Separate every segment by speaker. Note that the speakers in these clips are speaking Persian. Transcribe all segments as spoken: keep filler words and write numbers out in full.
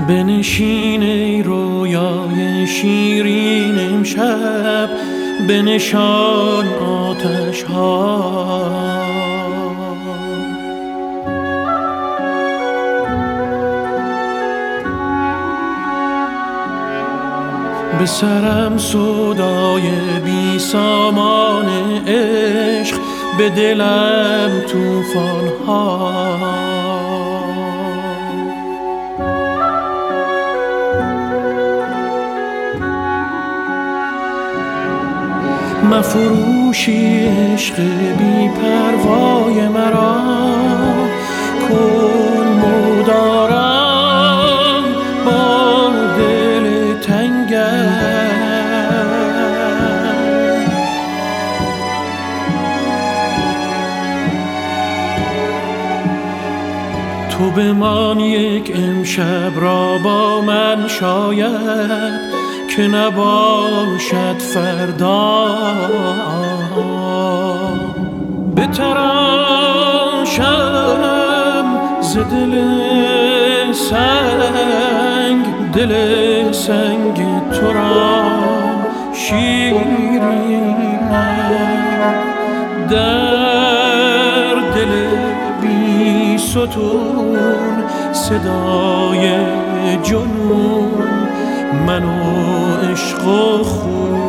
Speaker 1: بنشین ای رویای شیرین امشب، بنشان آتش ها. به سرم سودای بی سامان عشق، به دلم طوفان ها. مفروشی عشق بی پروای مرا، کن مدارم با دل تنگم. تو بمان یک امشب را با من، شاید که نباشد فردا. بتراشم ز دل سنگ، دل سنگ تو را شیرین، در دل بی ستون صدای جنون، من و عشق و خون.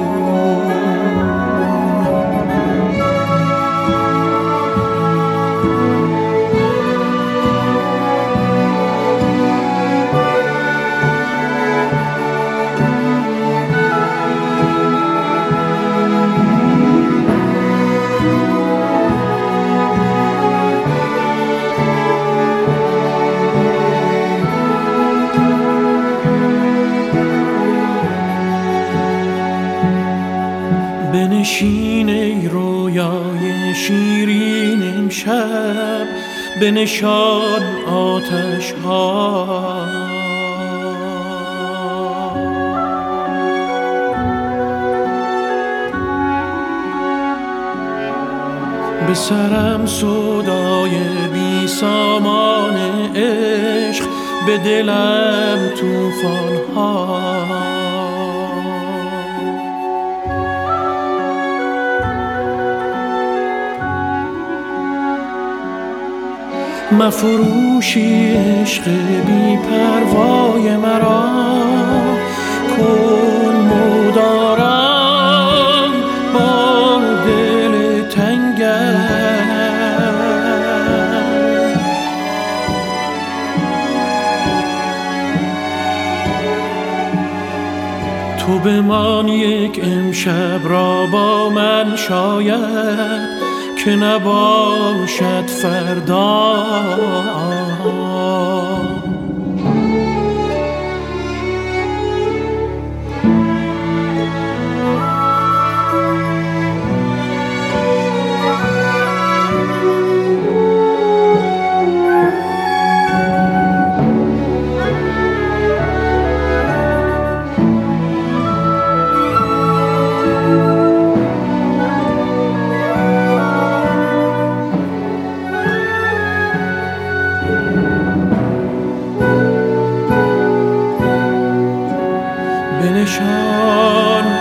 Speaker 1: بنشین ای رویای شیرین امشب، بنشان آتش ها. به سرم سودای بی سامان عشق، به دلم طوفان ها. مفروشی عشق بی پروای مرا، کن مدارم با دل تنگم. تو بمان یک امشب را با من، شاید که نباشد فردا. بنشان